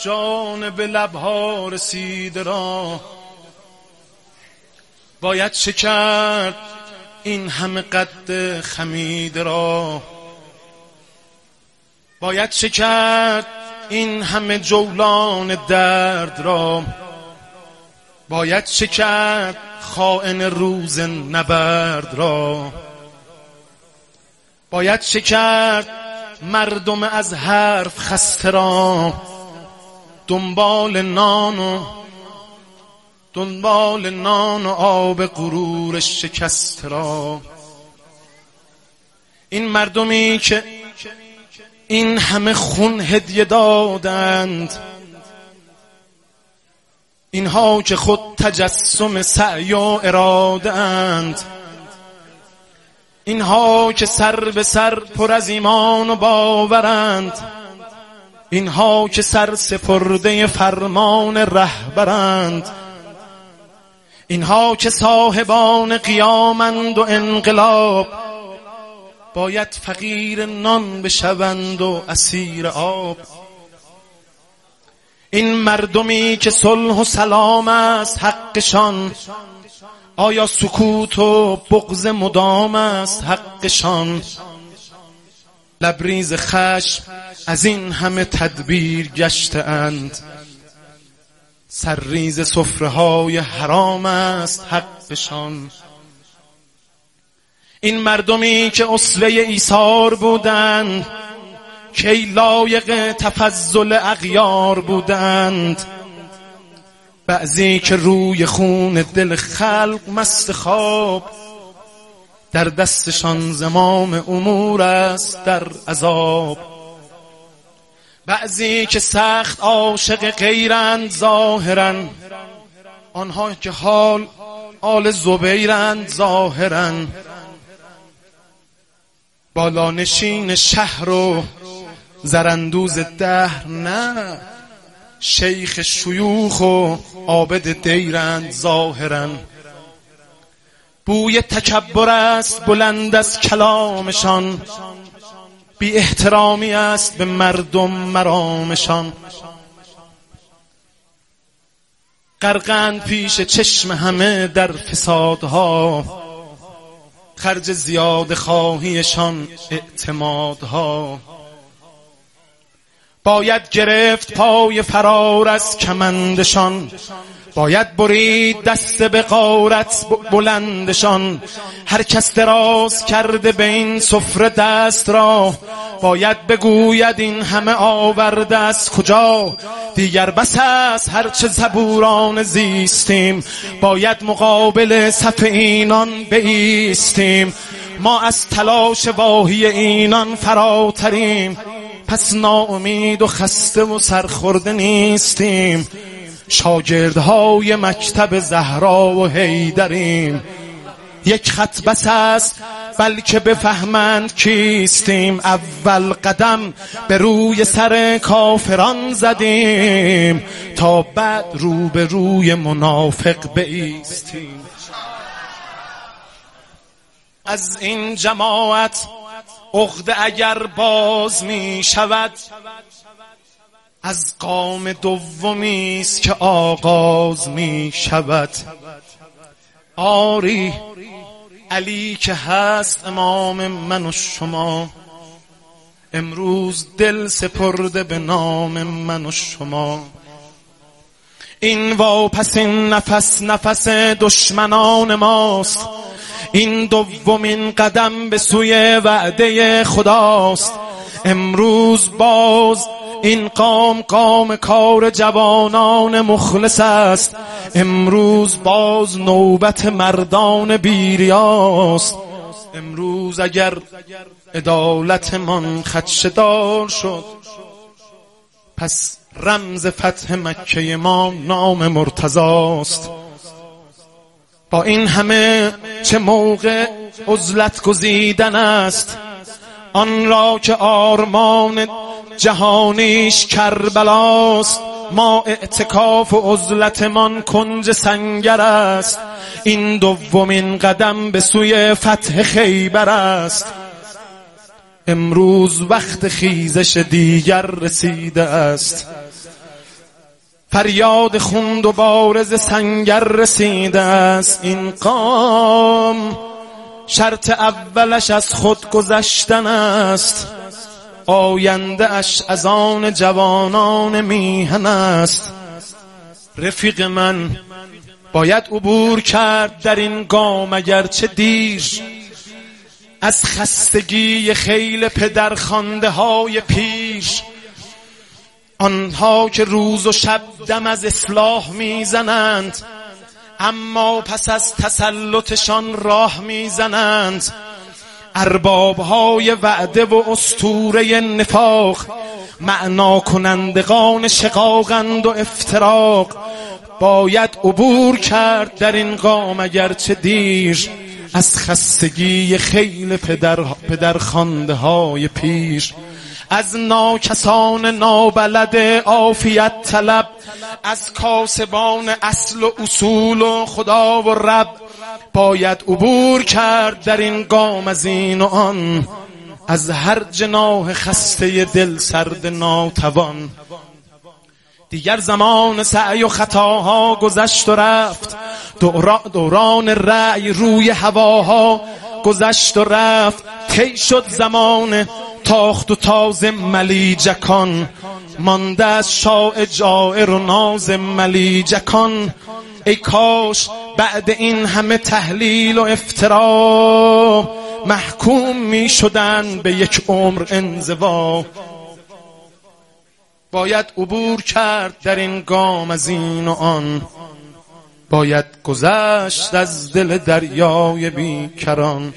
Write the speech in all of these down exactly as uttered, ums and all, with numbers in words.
جانب لبها رسیده را باید چه کرد این همه قد خمیده را؟ باید چه کرد این همه جولان درد را؟ باید چه کرد خائن روز نبرد را؟ باید چه کرد مردم از حرف خسته را؟ دنبال نان و دنبال نان و آب غرور شکست را. این مردمی که این همه خون هدیه دادند، اینها که خود تجسم سعی و اراده اند، اینها که سر به سر پر از ایمان و باورند، اینها که سر سپرده فرمان رهبرند، اینها که صاحبان قیامند و انقلاب، باید فقیر نان بشوند و اسیر آب. این مردمی که صلح و سلام است حقشان، آیا سکوت و بغض مدام است حقشان؟ لبریز خشم از این همه تدبیر گشته اند، سرریز سفره های حرام است حقشان. این مردمی که اسوه ایثار بودند، کی لایق تفضل اغیار بودند، بعضی که روی خون دل خلق مست خواب، در دستشان زمام امور است در عذاب. بعضی که سخت عاشق غیرند ظاهرا، آنها که حال آل زبیرند ظاهرا. بالانشین شهر و زرندوز دهر نه، شیخ شیوخ و عابد دیرند ظاهرا. بوی تکبر است بلند از کلامشان، بی احترامی است به مردم مرامشان. غرقند پیش چشم همه در فسادها، خرج زیاد خواهیشان اعتمادها. باید گرفت پای فرار از کمندشان، باید برید دست به غارت بلندشان. هر کس دراز کرده به این سفره دست را، باید بگوید این همه آورده از کجا؟ دیگر بس است هرچه صبوران زیستیم، باید مقابل صف اینان بایستیم. ما از تلاش واهی اینان فراتریم، پس ناامید و خسته و سرخورده نیستیم. شاگردهای مکتب زهرا و حیدریم، یک خط بس است بلکه بفهمند کیستیم. اول قدم به روی سر کافران زدیم، تا بعد رو به روی منافق بایستیم. از این جماعت عقده اگر باز می شود، از قام دومی است که آغاز می شود. آری علی که هست امام من و شما، امروز دل سپرده به نام من و شما. این واپسین نفس نفس دشمنان ماست، این دومین قدم به سوی وعده خداست. امروز باز این قام قام کار جوانان مخلص است، امروز باز نوبت مردان بیریاست. امروز اگر عدالتمان خدشه‌دار شد، پس رمز فتح مکه ما نام مرتضاست. با این همه چه موقع عزلت گزیدن است، آن را که آرمان جهانیش کربلاست. ما اعتکاف و عزلتمان کنج سنگر است، این دومین قدم به سوی فتح خیبر است. امروز وقت خیزش دیگر رسیده است، فریاد خون دوباره ز سنگر رسیده است. این قام شرط اولش از خود گذشتن است، آینده اش از آن جوانان میهن است. رفیق من باید عبور کرد در این گام اگرچه دیر، از خستگی خیل پدرخوانده های پیر. آنها که روز و شب دم از اصلاح میزنند، اما پس از تسلطشان راه میزنند. اربابهای وعده و اسطوره نفاق، معنا کنندگان شقاقند و افتراق. باید عبور کرد در این قام اگرچه دیر، از خستگی خیل پدر پدرخوانده های پیر. از ناکسان نابلد عافیت طلب، از کاسبان اصل و اصول و خدا و رب. باید عبور کرد در این قام از این و آن، از هر جناح خسته دل سرد ناتوان. دیگر زمان سعی و خطاها گذشت و رفت، دوران رأی روی هواها گذشت و رفت. طی شد زمان تاخت و تاز ملیجکان، مانده از شاه جائر و ناز ملیجکان. ای کاش بعد این همه تحلیل و افترا، محکوم می شدن به یک عمر انزوا. باید عبور کرد در این گام از این و آن، باید گذشت از دل دریای بیکران.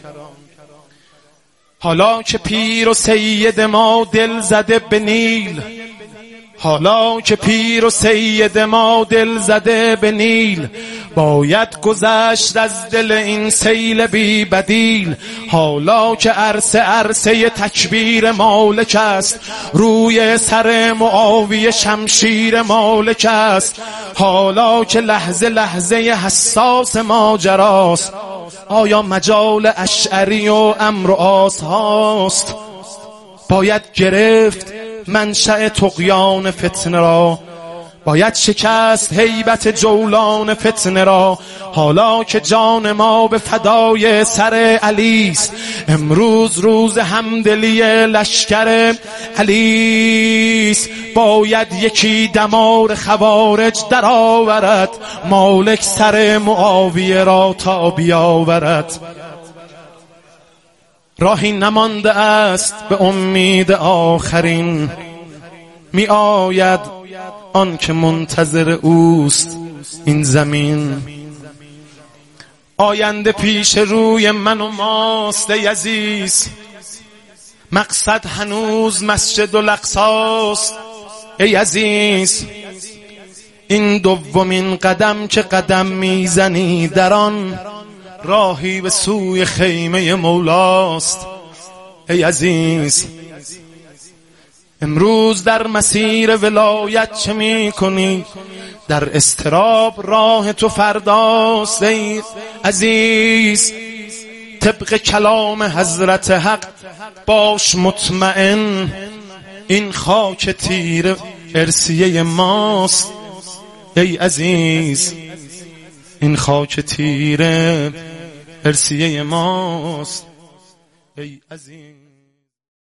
حالا که پیر و سید ما دل زده به نیل، حالا که پیر و سید ما دل زده به نیل. باید گذشت از دل این سیل بی بدیل. حالا که عرصه عرصه تکبیر مالک است، روی سر معاویه شمشیر مالک است. حالا که لحظه لحظه حساس ماجراست، آیا مجال اشعری و عمرو و عاص هاست؟ باید گرفت منشأ طغیان فتنه را، باید شکست هیبت جولان فتنه را. حالا که جان ما به فدای سر علیست، امروز روز همدلی لشکر علیست. باید یکی دمار خوارج در آورد، مالک سر معاویه را تا بیاورد. راهی نمانده است به امید آخرین، می آید آن که منتظر اوست این زمین. آینده پیش روی من و ماست ای عزیز، مقصد هنوز مسجد الاقصاست ای عزیز. این دومین قدم که قدم میزنی در آن، راهی به سوی خیمه مولاست ای عزیز. امروز در مسیر ولایت چه می کنی؟ در اضطراب راه تو فرداست ای عزیز. طبق کلام حضرت حق باش مطمئن، این خاک تیره ارثیه ماست ای عزیز. این خاک تیره ارثیه ماست ای عزیز.